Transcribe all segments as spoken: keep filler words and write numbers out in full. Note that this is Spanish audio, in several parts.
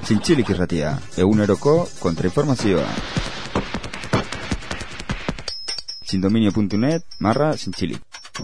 Zintzilik irratia, eguneroko kontrainformazioa. Sindominio puntu net barra zintzilik.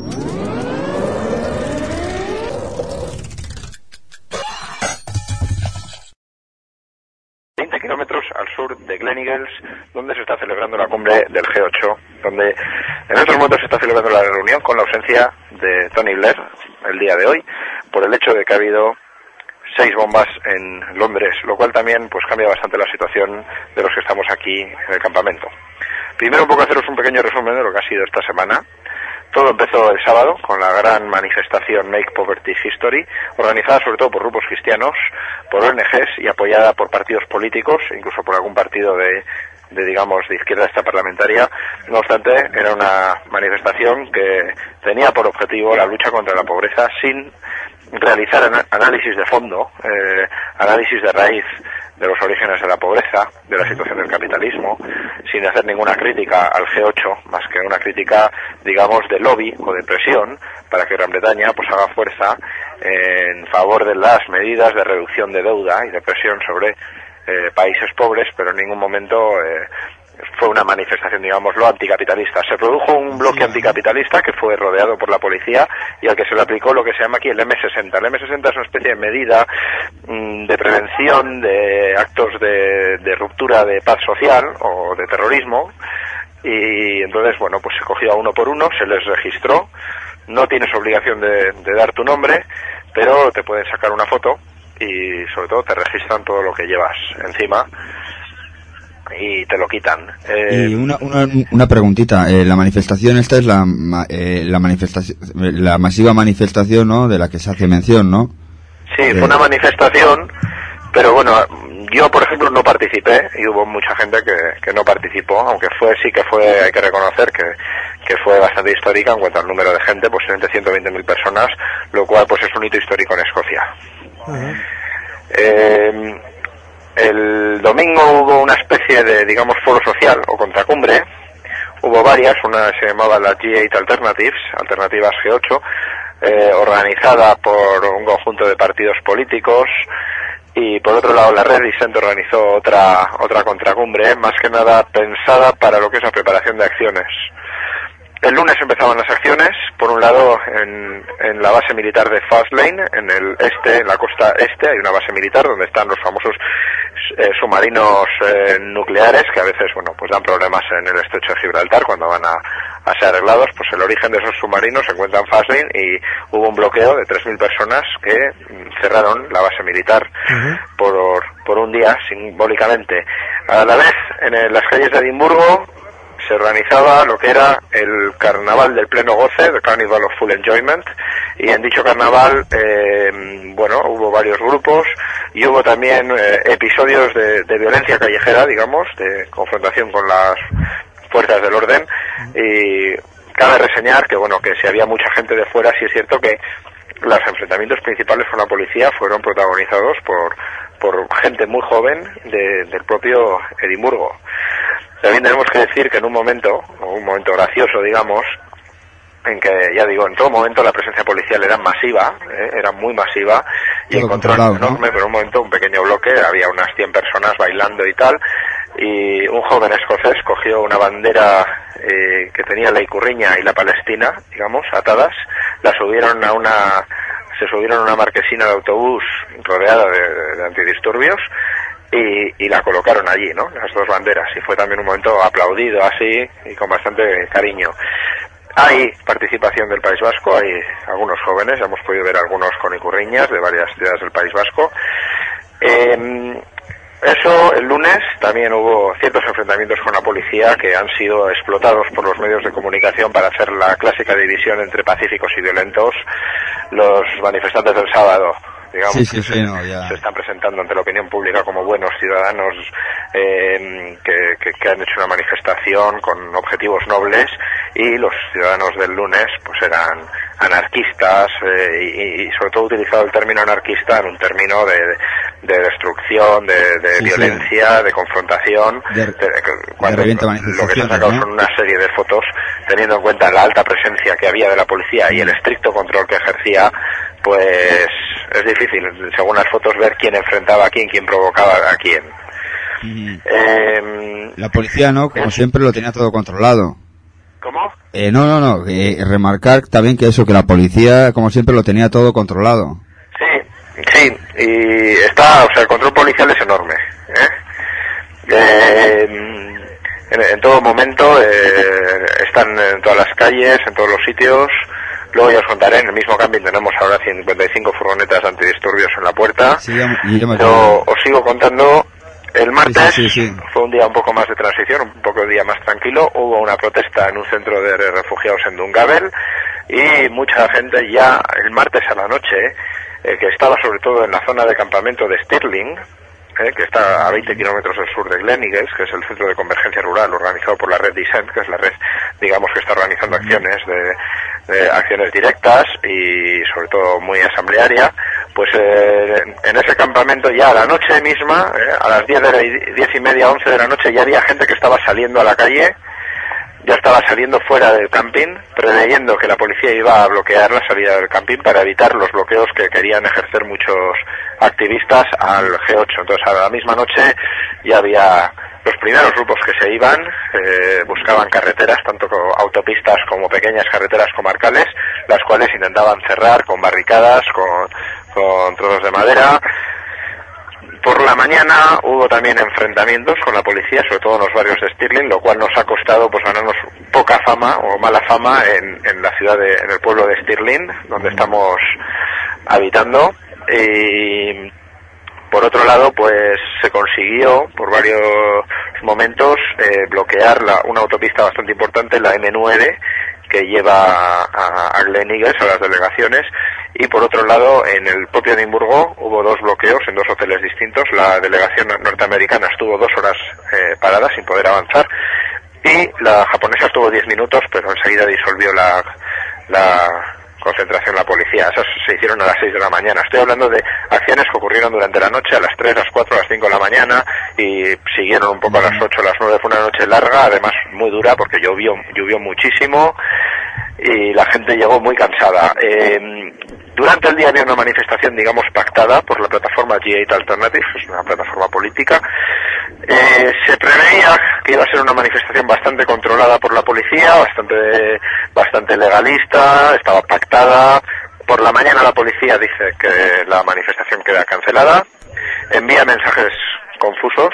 veinte kilómetros al sur de Glen Eagles, donde se está celebrando la cumbre del G ocho, donde en estos momentos se está celebrando la reunión con la ausencia de Tony Blair el día de hoy, por el hecho de que ha habido seis bombas en Londres, lo cual también pues cambia bastante la situación de los que estamos aquí en el campamento. Primero un poco haceros un pequeño resumen de lo que ha sido esta semana. Todo empezó el sábado con la gran manifestación Make Poverty History, organizada sobre todo por grupos cristianos, por O N Ges y apoyada por partidos políticos, incluso por algún partido de, de digamos, de izquierda extraparlamentaria. No obstante, era una manifestación que tenía por objetivo la lucha contra la pobreza sin realizar an- análisis de fondo, eh, análisis de raíz de los orígenes de la pobreza, de la situación del capitalismo, sin hacer ninguna crítica al G ocho, más que una crítica, digamos, de lobby o de presión para que Gran Bretaña pues haga fuerza en favor de las medidas de reducción de deuda y de presión sobre eh, países pobres, pero en ningún momento eh, fue una manifestación, digámoslo, anticapitalista. Se produjo un bloque anticapitalista que fue rodeado por la policía y al que se le aplicó lo que se llama aquí el eme sesenta. El eme sesenta es una especie de medida mmm, de prevención de actos de, de ruptura de paz social o de terrorismo, y entonces, bueno, pues se cogió a uno por uno, se les registró. No tienes obligación de, de dar tu nombre, pero te pueden sacar una foto y sobre todo te registran todo lo que llevas encima y te lo quitan. Eh, y una, una, una preguntita, eh, la manifestación esta es la eh, la manifestación, la masiva manifestación, ¿no?, de la que se hace mención, ¿no? Sí, eh... fue una manifestación, pero bueno, yo por ejemplo no participé y hubo mucha gente que, que no participó, aunque fue sí que fue, hay que reconocer que, que fue bastante histórica en cuanto al número de gente, posiblemente ciento veinte mil personas, lo cual pues es un hito histórico en Escocia. Uh-huh. Eh, El domingo hubo una especie de, digamos, foro social o contracumbre. Hubo varias, una se llamaba la G ocho Alternatives, Alternativas G ocho, eh, organizada por un conjunto de partidos políticos, y por otro lado la Red Dissent organizó otra otra contracumbre, más que nada pensada para lo que es la preparación de acciones. El lunes empezaban las acciones, por un lado en, en la base militar de Faslane, en el este, en la costa este, hay una base militar donde están los famosos eh, submarinos eh, nucleares, que a veces, bueno, pues dan problemas en el estrecho de Gibraltar cuando van a, a ser arreglados. Pues el origen de esos submarinos se encuentra en Faslane y hubo un bloqueo de tres mil personas que cerraron la base militar uh-huh. por, por un día, simbólicamente. A la vez, en el, las calles de Edimburgo se organizaba lo que era el carnaval del pleno goce, el Carnival of Full Enjoyment, y en dicho carnaval, eh, bueno, hubo varios grupos y hubo también eh, episodios de, de violencia callejera, digamos, de confrontación con las fuerzas del orden, y cabe reseñar que, bueno, que si había mucha gente de fuera, sí es cierto que los enfrentamientos principales con la policía fueron protagonizados por, por gente muy joven de, del propio Edimburgo. También tenemos que decir que en un momento, o un momento gracioso, digamos, en que, ya digo, en todo momento la presencia policial era masiva, ¿eh? era muy masiva, y en control enorme, ¿no? Pero en un momento un pequeño bloque, había unas cien personas bailando y tal, y un joven escocés cogió una bandera eh, que tenía la Icurriña y la Palestina, digamos, atadas, la subieron a una, se subieron a una marquesina de autobús rodeada de, de antidisturbios, Y, y la colocaron allí, ¿no?, las dos banderas, y fue también un momento aplaudido así y con bastante cariño. Hay participación del País Vasco, hay algunos jóvenes, ya hemos podido ver algunos con icurriñas de varias ciudades del País Vasco. Eh, eso, el lunes también hubo ciertos enfrentamientos con la policía que han sido explotados por los medios de comunicación para hacer la clásica división entre pacíficos y violentos. Los manifestantes del sábado, digamos, sí, sí, sí, se, no, ya. se están presentando ante la opinión pública como buenos ciudadanos eh, que, que, que han hecho una manifestación con objetivos nobles, y los ciudadanos del lunes pues eran anarquistas, eh, y, y sobre todo utilizado el término anarquista en un término de, de destrucción, de, de sí, violencia, sí. de confrontación, de, de, de, cuando de lo que se ha sacado, ¿no?, son una serie de fotos teniendo en cuenta la alta presencia que había de la policía y el estricto control que ejercía. Pues es difícil, según las fotos, ver quién enfrentaba a quién, quién provocaba a quién. Mm. Eh, la policía, ¿no?, como es... siempre lo tenía todo controlado. ¿Cómo? Eh, no, no, no, eh, remarcar también que eso, que la policía, como siempre, lo tenía todo controlado. Sí, sí, y está, o sea, el control policial es enorme, ¿eh? Eh, en, en todo momento eh, están en todas las calles, en todos los sitios. Luego ya os contaré, en el mismo camping tenemos ahora cincuenta y cinco furgonetas antidisturbios en la puerta. Sí, ya, ya me Pero os sigo contando. El martes sí, sí, sí, sí. fue un día un poco más de transición, un poco de día más tranquilo. Hubo una protesta en un centro de refugiados en Dungavel y mucha gente ya el martes a la noche, eh, que estaba sobre todo en la zona de campamento de Stirling, eh, que está a veinte kilómetros al sur de Gleneagles, que es el centro de convergencia rural organizado por la red Descent, que es la red, digamos, que está organizando acciones de, de acciones directas y sobre todo muy asamblearia. Pues eh, en ese campamento ya a la noche misma, eh, a las diez, de la, diez y media, once de la noche, ya había gente que estaba saliendo a la calle, ya estaba saliendo fuera del camping, preveyendo que la policía iba a bloquear la salida del camping para evitar los bloqueos que querían ejercer muchos activistas al G ocho. Entonces a la misma noche ya había los primeros grupos que se iban, eh, buscaban carreteras, tanto como autopistas como pequeñas carreteras comarcales, las cuales intentaban cerrar con barricadas, con, con trozos de madera. Por la mañana hubo también enfrentamientos con la policía, sobre todo en los barrios de Stirling, lo cual nos ha costado pues ganarnos poca fama o mala fama en, en la ciudad de, en el pueblo de Stirling, donde estamos habitando. Y por otro lado, pues se consiguió por varios momentos eh, bloquear la, una autopista bastante importante, la eme nueve, que lleva a, a Gleneagles, a las delegaciones, y por otro lado, en el propio Edimburgo hubo dos bloqueos en dos hoteles distintos. La delegación norteamericana estuvo dos horas eh, parada sin poder avanzar, y la japonesa estuvo diez minutos, pero enseguida disolvió la, la concentración la policía. Esas se hicieron a las seis de la mañana. Estoy hablando de acciones que ocurrieron durante la noche, a las tres, a las cuatro, a las cinco de la mañana, y siguieron un poco a las ocho, a las nueve. Fue una noche larga, además muy dura, porque llovió, llovió muchísimo y la gente llegó muy cansada. Eh, durante el día había una manifestación, digamos, pactada por la plataforma G ocho Alternative, es una plataforma política. Eh, se preveía que iba a ser una manifestación bastante controlada por la policía, bastante bastante legalista, estaba pactada. Por la mañana la policía dice que la manifestación queda cancelada, envía mensajes confusos,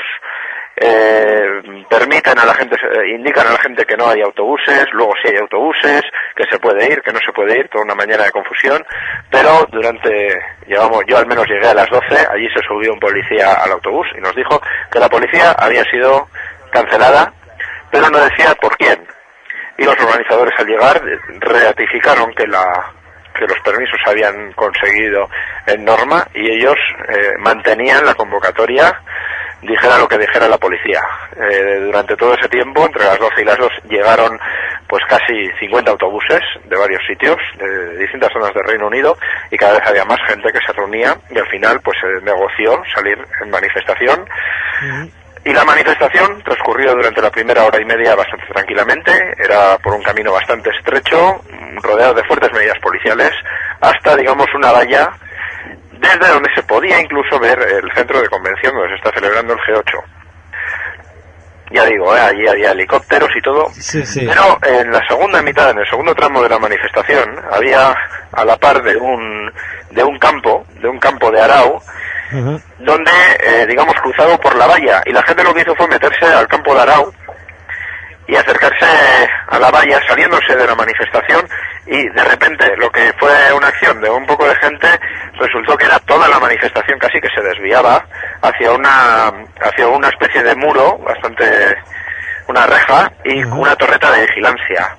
eh, permiten a la gente, indican a la gente que no hay autobuses, luego sí hay autobuses, que se puede ir, que no se puede ir, toda una mañana de confusión. Pero durante, llevamos, yo al menos llegué a las doce, allí se subió un policía al autobús y nos dijo que la policía había sido cancelada, pero no decía por quién. Y los organizadores al llegar ratificaron que la que los permisos se habían conseguido en norma y ellos eh, mantenían la convocatoria, dijera lo que dijera la policía. Eh, durante todo ese tiempo, entre las doce y las dos, llegaron pues casi cincuenta autobuses de varios sitios, de distintas zonas del Reino Unido, y cada vez había más gente que se reunía, y al final pues se negoció salir en manifestación. Uh-huh. Y la manifestación transcurrió durante la primera hora y media bastante tranquilamente, era por un camino bastante estrecho, rodeado de fuertes medidas policiales, hasta, digamos, una valla desde donde se podía incluso ver el centro de convención donde se está celebrando el G ocho. Ya digo, ¿eh? Allí había helicópteros y todo, sí, sí. Pero en la segunda mitad, en el segundo tramo de la manifestación, había a la par de un de un campo, de un campo de arao, uh-huh. donde, eh, digamos, cruzado por la valla, y la gente lo que hizo fue meterse al campo de arao y acercarse a la valla saliéndose de la manifestación, y de repente lo que fue una acción de un poco de gente resultó que era toda la manifestación casi que se desviaba hacia una hacia una especie de muro, bastante una reja y uh-huh. una torreta de vigilancia.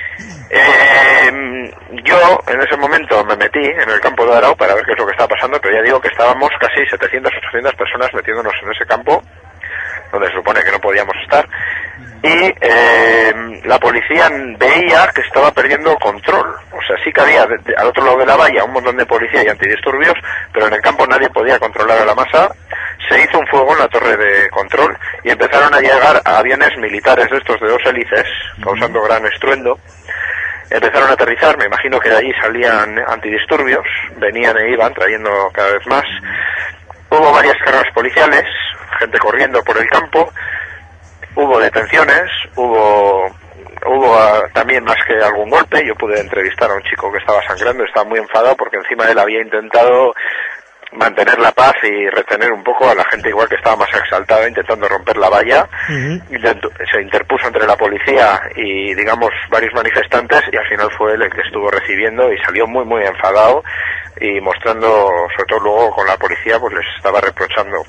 Eh, yo en ese momento me metí en el campo de Arao para ver qué es lo que estaba pasando, pero ya digo que estábamos casi setecientas, ochocientas personas metiéndonos en ese campo donde se supone que no podíamos estar. y eh, la policía veía que estaba perdiendo control. O sea, sí que había de, de, al otro lado de la valla un montón de policía y antidisturbios, pero en el campo nadie podía controlar a la masa. Se hizo un fuego en la torre de control y empezaron a llegar a aviones militares de estos de dos hélices, causando gran estruendo. Empezaron a aterrizar, me imagino que de allí salían antidisturbios, venían e iban trayendo cada vez más. Hubo varias cargas policiales, gente corriendo por el campo, hubo detenciones, hubo hubo uh, también más que algún golpe. Yo pude entrevistar a un chico que estaba sangrando, estaba muy enfadado porque encima él había intentado mantener la paz y retener un poco a la gente igual que estaba más exaltada intentando romper la valla. Uh-huh. Intentó, se interpuso entre la policía y digamos varios manifestantes y al final fue él el que estuvo recibiendo y salió muy muy enfadado y mostrando, sobre todo luego con la policía, pues les estaba reprochando.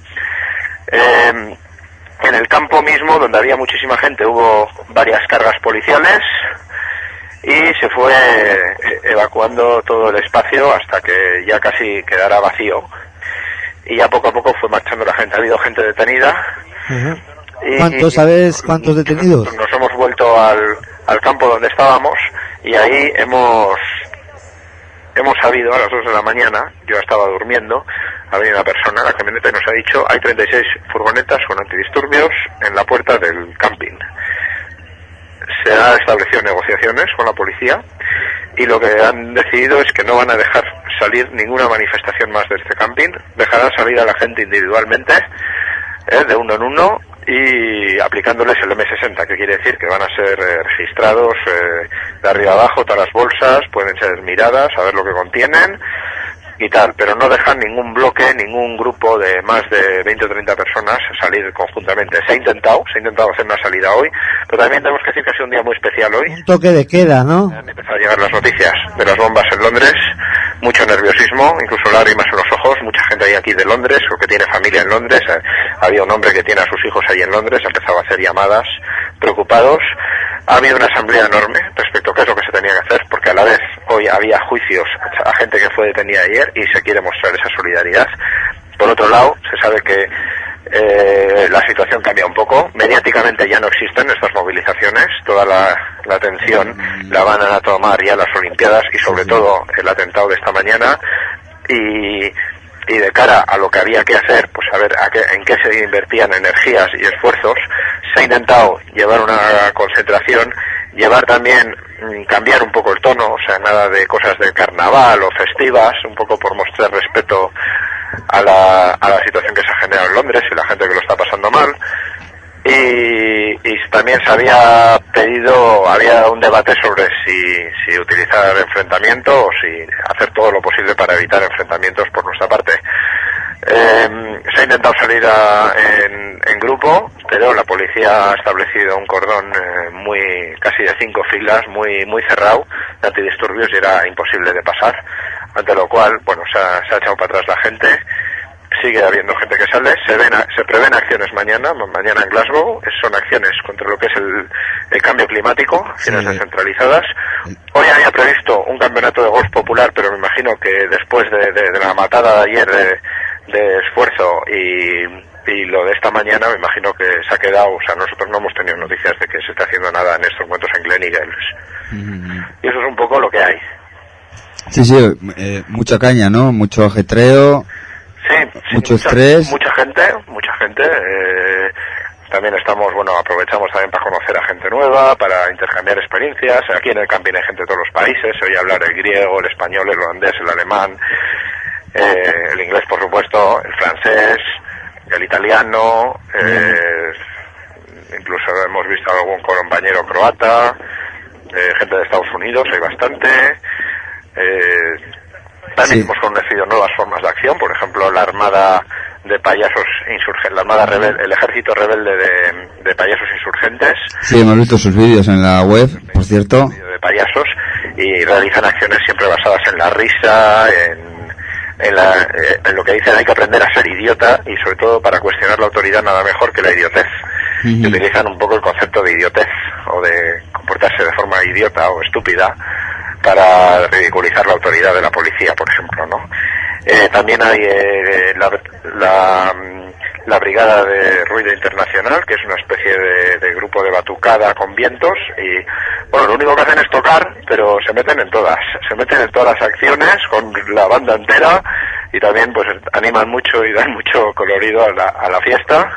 Eh, en el campo mismo, donde había muchísima gente, hubo varias cargas policiales y se fue evacuando todo el espacio hasta que ya casi quedara vacío y ya poco a poco fue marchando la gente. Ha habido gente detenida. Uh-huh. y, ¿Cuántos, sabes cuántos detenidos? Nos hemos vuelto al, al campo donde estábamos y ahí hemos hemos sabido a las dos de la mañana, yo estaba durmiendo, ha venido una persona a la camioneta y nos ha dicho hay treinta y seis furgonetas con antidisturbios en la puerta del camping. Se han establecido negociaciones con la policía y lo que han decidido es que no van a dejar salir ninguna manifestación más de este camping, dejarán salir a la gente individualmente, eh, de uno en uno y aplicándoles el eme sesenta, que quiere decir que van a ser eh, registrados eh, de arriba abajo, todas las bolsas, pueden ser miradas, a ver lo que contienen y tal, pero no dejan ningún bloque, ningún grupo de más de veinte o treinta personas salir conjuntamente. Se ha intentado, se ha intentado hacer una salida hoy, pero también tenemos que decir que ha sido un día muy especial hoy. Un toque de queda, ¿no? Han empezado a llegar las noticias de las bombas en Londres, mucho nerviosismo, incluso lágrimas en los ojos, mucha gente hay aquí de Londres o que tiene familia en Londres. Había un hombre que tiene a sus hijos ahí en Londres, ha empezado a hacer llamadas preocupados. Ha habido una asamblea enorme respecto a qué es lo que se tenía que hacer, porque a la vez hoy había juicios a gente que fue detenida ayer y se quiere mostrar esa solidaridad. Por otro lado, se sabe que eh, la situación cambia un poco. Mediáticamente ya no existen estas movilizaciones, toda la, la atención la van a tomar ya las Olimpiadas y sobre todo el atentado de esta mañana. Y, y de cara a lo que había que hacer, pues a ver a qué, en qué se invertían energías y esfuerzos, se ha intentado llevar una concentración, llevar también, cambiar un poco el tono, o sea, nada de cosas de carnaval o festivas, un poco por mostrar respeto a la, a la situación que se ha generado en Londres y la gente que lo está pasando mal. Y, y también se había pedido, había un debate sobre si, si utilizar enfrentamiento o si hacer todo lo posible para evitar enfrentamientos por nuestra parte. Eh, se ha intentado salir a, en, en grupo, pero la policía ha establecido un cordón eh, muy casi de cinco filas, muy muy cerrado, de antidisturbios y era imposible de pasar, ante lo cual, bueno, se ha, se ha echado para atrás la gente. Sigue habiendo gente que sale, se ven a, se prevén acciones mañana, mañana en Glasgow, son acciones contra lo que es el, el cambio climático, acciones sí. descentralizadas. Hoy había previsto un campeonato de golf popular, pero me imagino que después de, de, de la matada de ayer de, de esfuerzo y, y lo de esta mañana, me imagino que se ha quedado, o sea, nosotros no hemos tenido noticias de que se esté haciendo nada en estos momentos en Gleneagles. Mm-hmm. Y eso es un poco lo que hay. Sí, sí, eh, mucha caña, ¿no? Mucho ajetreo. Sí, mucho sí, estrés. Mucha, mucha gente, mucha gente. Eh, también estamos, bueno, aprovechamos también para conocer a gente nueva, para intercambiar experiencias. Aquí en el camping hay gente de todos los países. Se oye hablar el griego, el español, el holandés, el alemán, eh, el inglés, por supuesto, el francés, el italiano. Eh, incluso hemos visto a algún compañero croata, eh, gente de Estados Unidos, hay bastante. Eh, También sí. hemos conocido nuevas formas de acción, por ejemplo, la armada de payasos insurgentes, la armada rebelde, el ejército rebelde de, de payasos insurgentes. Sí, hemos visto sus vídeos en la web, por cierto. De payasos, y realizan acciones siempre basadas en la risa, en, en, la, en lo que dicen hay que aprender a ser idiota, y sobre todo para cuestionar la autoridad nada mejor que la idiotez. Uh-huh. Y utilizan un poco el concepto de idiotez, o de comportarse de forma idiota o estúpida, para ridiculizar la autoridad de la policía, por ejemplo, ¿no? Eh, también hay eh, la, la, la Brigada de Ruido Internacional, que es una especie de, de grupo de batucada con vientos, y bueno, lo único que hacen es tocar, pero se meten en todas, se meten en todas las acciones con la banda entera, y también pues animan mucho y dan mucho colorido a la, a la fiesta.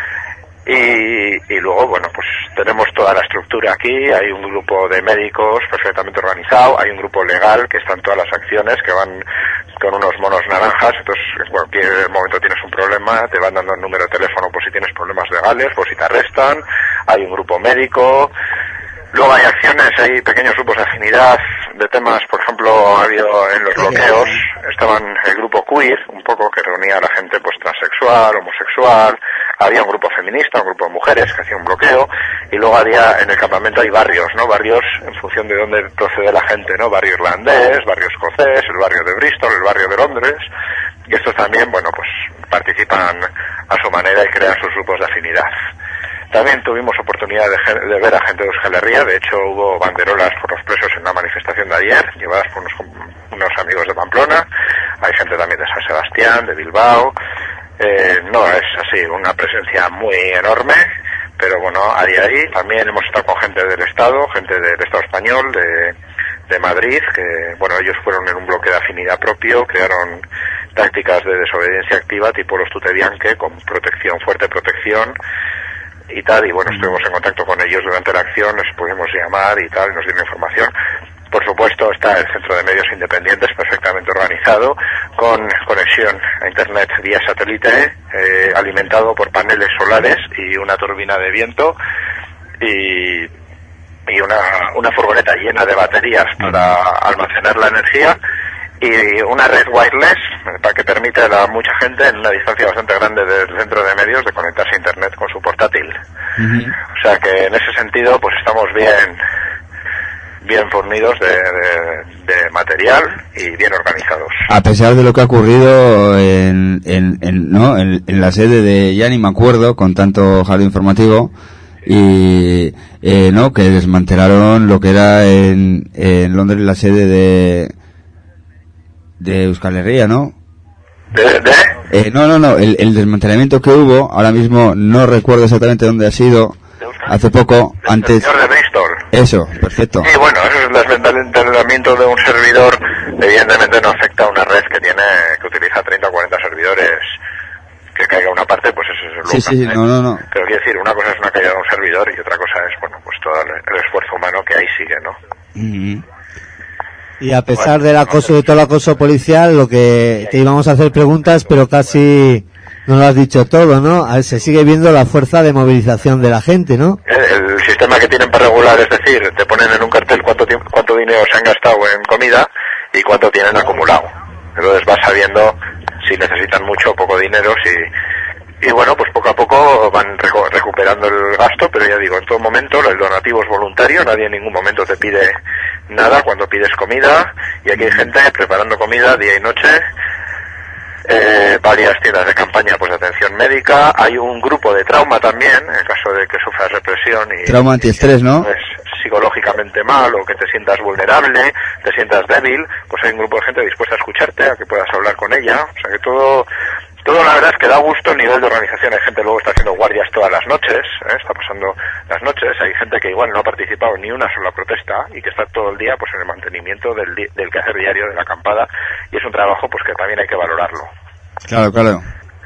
Y, y luego, bueno, pues tenemos toda la estructura aquí, hay un grupo de médicos perfectamente organizado, hay un grupo legal que está en todas las acciones, que van con unos monos naranjas, entonces en cualquier momento tienes un problema, te van dando el número de teléfono por si tienes problemas legales, por si te arrestan, hay un grupo médico. Luego hay acciones, hay pequeños grupos de afinidad de temas, por ejemplo, ha habido en los bloqueos, estaban el grupo queer, un poco que reunía a la gente pues transexual, homosexual, había un grupo feminista, un grupo de mujeres que hacía un bloqueo, y luego había en el campamento hay barrios, ¿no? Barrios en función de dónde procede la gente, ¿no? Barrio irlandés, barrio escocés, el barrio de Bristol, el barrio de Londres, y estos también, bueno, pues participan a su manera y crean sus grupos de afinidad. También tuvimos oportunidad de, de ver a gente de Euskal Herria, de hecho hubo banderolas por los presos en la manifestación de ayer, llevadas por unos, unos amigos de Pamplona, hay gente también de San Sebastián, de Bilbao, eh, no es así una presencia muy enorme, pero bueno, hay ahí. También hemos estado con gente del Estado, gente del Estado español, de, de Madrid, que bueno, ellos fueron en un bloque de afinidad propio, crearon tácticas de desobediencia activa tipo los Tutebianque, con protección, fuerte protección, y tal, y bueno, estuvimos en contacto con ellos durante la acción, les pudimos llamar y tal, nos dieron información. Por supuesto está el Centro de Medios Independientes perfectamente organizado, con conexión a Internet vía satélite, eh, alimentado por paneles solares y una turbina de viento, y, y una, una furgoneta llena de baterías para almacenar la energía, y una red wireless para que permite a mucha gente en una distancia bastante grande del centro de medios de conectarse a internet con su portátil. Uh-huh. O sea que en ese sentido pues estamos bien bien fornidos de, de, de material y bien organizados. A pesar de lo que ha ocurrido en, en, en, ¿no? en, en la sede de, ya ni me acuerdo, con tanto jaleo informativo, y eh, no que desmantelaron lo que era en, en Londres la sede de de Euskal Herria, ¿no? ¿De? de? Eh, no, no, no, el, el desmantelamiento que hubo, ahora mismo no recuerdo exactamente dónde ha sido, hace poco, de, antes... de Bristol. Eso, perfecto. Sí, bueno, eso es el desmantelamiento de un servidor, evidentemente no afecta a una red que tiene, que utiliza treinta o cuarenta servidores, que caiga una parte, pues eso es el Sí, sí, sí, no, no, no. Pero quiero decir, una cosa es una caída de un servidor y otra cosa es, bueno, pues todo el, el esfuerzo humano que ahí sigue, ¿no? Mm-hmm. Y a pesar del acoso, de todo el acoso policial, lo que te íbamos a hacer preguntas, pero casi no lo has dicho todo, ¿no? A ver, se sigue viendo la fuerza de movilización de la gente, ¿no? El, el sistema que tienen para regular, es decir, te ponen en un cartel cuánto tiempo, cuánto dinero se han gastado en comida y cuánto tienen acumulado. Entonces vas sabiendo si necesitan mucho o poco dinero, si... Y bueno, pues poco a poco van reco- recuperando el gasto, pero ya digo, en todo momento el donativo es voluntario, nadie en ningún momento te pide nada cuando pides comida, y aquí hay gente preparando comida día y noche, eh, varias tiendas de campaña pues de atención médica, hay un grupo de trauma también, en caso de que sufras represión y... Trauma antiestrés, ¿no? Pues, psicológicamente mal o que te sientas vulnerable, te sientas débil, pues hay un grupo de gente dispuesta a escucharte, a que puedas hablar con ella, o sea que todo... Todo la verdad es que da gusto el nivel de organización. Hay gente luego está haciendo guardias todas las noches, ¿eh? Está pasando las noches. Hay gente que igual no ha participado en ni una sola protesta y que está todo el día pues en el mantenimiento del, di- del quehacer diario de la acampada, y es un trabajo pues que también hay que valorarlo. Claro, claro.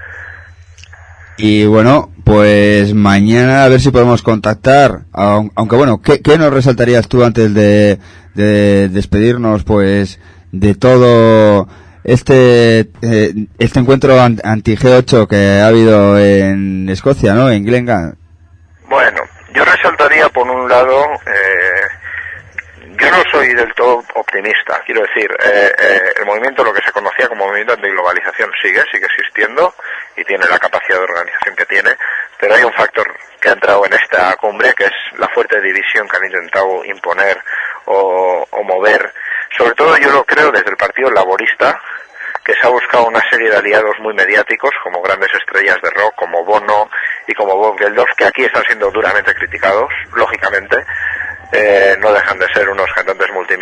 Y bueno, pues mañana a ver si podemos contactar, aunque bueno, ¿qué, qué nos resaltarías tú antes de, de despedirnos pues de todo este eh, este encuentro anti-G ocho que ha habido en Escocia, ¿no? En Glengarry. Bueno, yo resaltaría por un lado, eh, yo no soy del todo optimista, quiero decir, eh, eh, el movimiento, lo que se conocía como movimiento antiglobalización, sigue, sigue existiendo y tiene la capacidad de organización que tiene, pero hay un factor que ha entrado en esta cumbre, que es la fuerte división que han intentado imponer o, o mover. Sobre todo yo lo creo desde el Partido Laborista, que se ha buscado una serie de aliados muy mediáticos, como grandes estrellas de rock, como Bono y como Bob Geldof, que aquí están siendo duramente criticados, lógicamente. Eh, no dejan de ser unos cantantes multimillonarios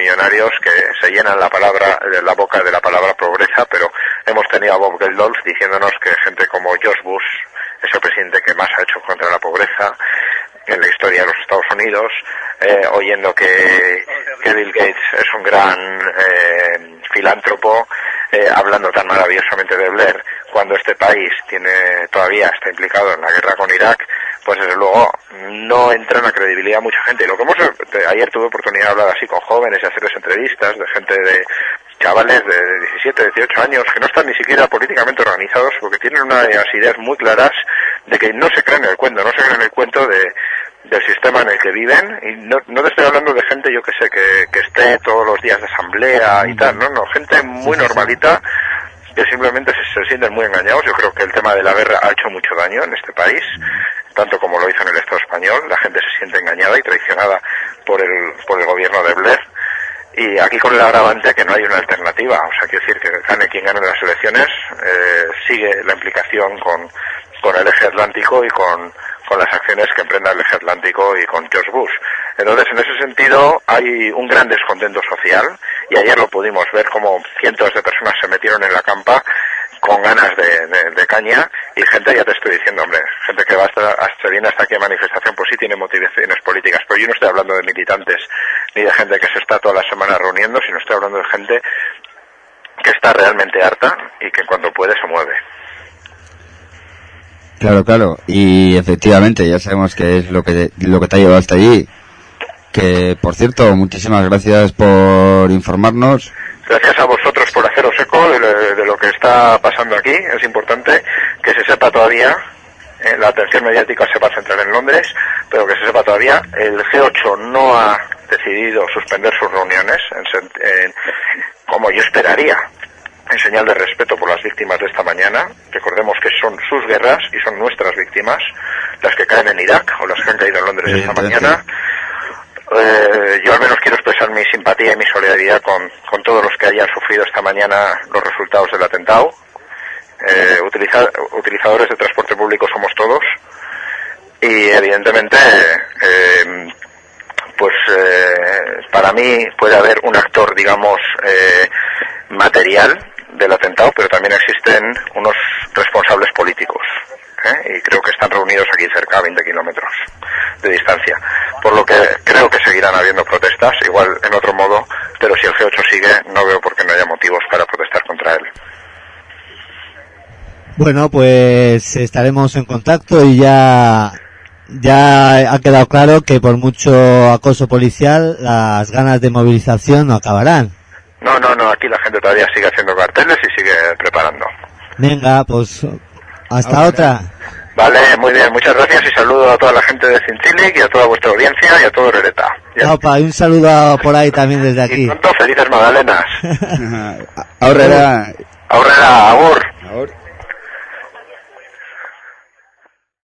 multimillonarios que se llenan la palabra, la boca de la palabra pobreza, pero hemos tenido a Bob Geldof diciéndonos que gente como George Bush es el presidente que más ha hecho contra la pobreza en la historia de los Estados Unidos, eh, oyendo que, que Bill Gates es un gran eh, filántropo, eh, hablando tan maravillosamente de Blair, cuando este país tiene todavía está implicado en la guerra con Irak, pues desde luego no entra en la credibilidad mucha gente. Y lo que hemos ayer tuve oportunidad de hablar así con jóvenes y hacerles entrevistas de gente de chavales de diecisiete, dieciocho años que no están ni siquiera políticamente organizados porque tienen unas ideas muy claras de que no se creen el cuento, no se creen el cuento de del sistema en el que viven, y no, no te estoy hablando de gente, yo que sé, que, que esté todos los días de asamblea y tal, no, no, gente muy normalita que simplemente se, se sienten muy engañados. Yo creo que el tema de la guerra ha hecho mucho daño en este país, tanto como lo hizo en el Estado español. La gente se siente engañada y traicionada por el, por el gobierno de Blair, y aquí con el agravante que no hay una alternativa. O sea, quiero decir que gane quien gane las elecciones, eh, sigue la implicación con, con el eje atlántico y con con las acciones que emprenda el eje atlántico y con George Bush. Entonces, en ese sentido, hay un gran descontento social, y ayer lo pudimos ver como cientos de personas se metieron en la campa con ganas de, de, de caña, y gente, ya te estoy diciendo, hombre, gente que va hasta, hasta viene hasta aquí a manifestación, pues sí tiene motivaciones políticas, pero yo no estoy hablando de militantes ni de gente que se está toda la semana reuniendo, sino estoy hablando de gente que está realmente harta y que cuando puede se mueve. Claro, claro, y efectivamente ya sabemos que es lo que lo que te ha llevado hasta allí. Que, por cierto, muchísimas gracias por informarnos. Gracias a vosotros por haceros eco de, de lo que está pasando aquí. Es importante que se sepa todavía, eh, la atención mediática se va a centrar en Londres, pero que se sepa todavía, el G ocho no ha decidido suspender sus reuniones, en, en, como yo esperaría, en señal de respeto por las víctimas de esta mañana. Recordemos que son sus guerras y son nuestras víctimas, las que caen en Irak o las que han caído en Londres esta mañana. Eh, yo al menos quiero expresar mi simpatía y mi solidaridad con, con todos los que hayan sufrido esta mañana los resultados del atentado. Eh, utiliza, utilizadores de transporte público somos todos, y evidentemente eh, pues eh, para mí puede haber un actor, digamos, eh, material del atentado, pero también existen unos responsables políticos, ¿eh? Y creo que están reunidos aquí cerca, a veinte kilómetros de distancia, por lo que creo que seguirán habiendo protestas, igual en otro modo, pero si el G ocho sigue, no veo por qué no haya motivos para protestar contra él. Bueno, pues estaremos en contacto, y ya ya ha quedado claro que por mucho acoso policial las ganas de movilización no acabarán. No, no, no, aquí la gente todavía sigue haciendo carteles y sigue preparando. Venga, pues hasta Ahora. otra. Vale, muy bien, muchas gracias, y saludo a toda la gente de Cintilic y a toda vuestra audiencia y a todo Hereta. Opa, y un saludo por ahí también desde aquí. Y pronto, felices magdalenas. Ahora era... Aurrera, agur. Ahora.